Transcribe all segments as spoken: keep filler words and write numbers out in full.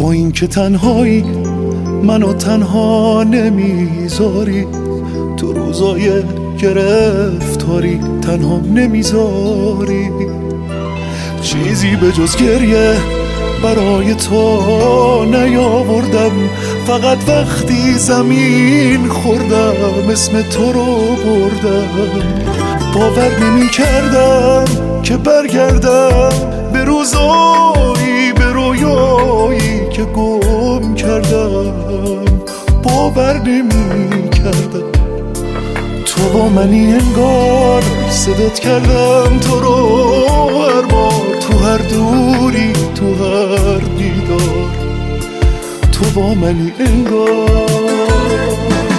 با این که تنهایی منو تنها نمیذاری، تو روزای گرفتاری تنها نمیذاری، چیزی به جز گریه برای تو نیاوردم، فقط وقتی زمین خوردم اسم تو رو بردم. باور نمی کردم که برگردم به روزایی به رویایی که گم کردم، باور نمی کردم تو با منی انگار، صدات کردم تو رو هر بار، تو هر دوری تو هر دیدار، تو با منی انگار.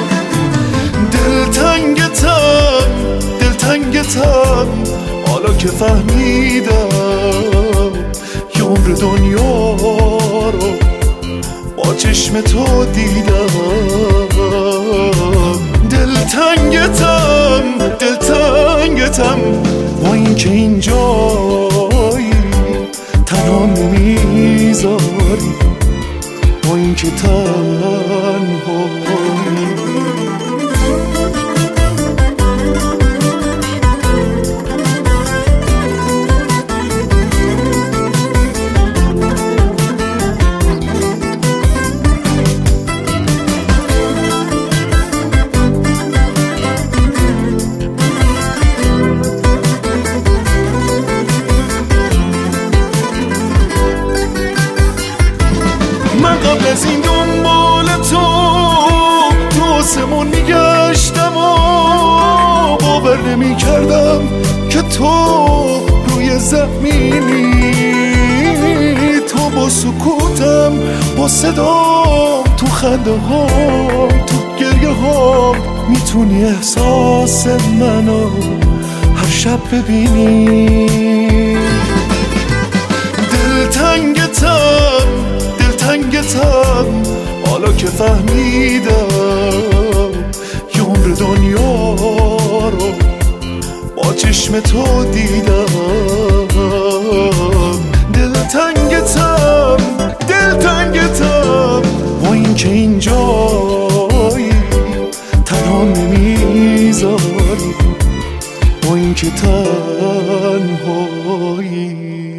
دلتنگتم دلتنگتم حالا که فهمیدم یه عمر دنیا رو با چشم تو دیدم. دلتنگتم دلتنگتم با این که اینجایی تنها نمیذاری، با این که تنهایی. من قبل از این دنبال تو تو آسمون میگشتم و باور نمی کردم که تو روی زمینی، تو با سکوتم با صدام تو خنده هام تو گریه هام میتونی احساس منو هر شب ببینی. دلتنگتم دلتنگتم حالا که فهمیدم یه عمر دنیا رو با چشم تو دیدم. دلتنگتم دلتنگتم با این که اینجایی تنها نمیذاری، با این که تنهایی.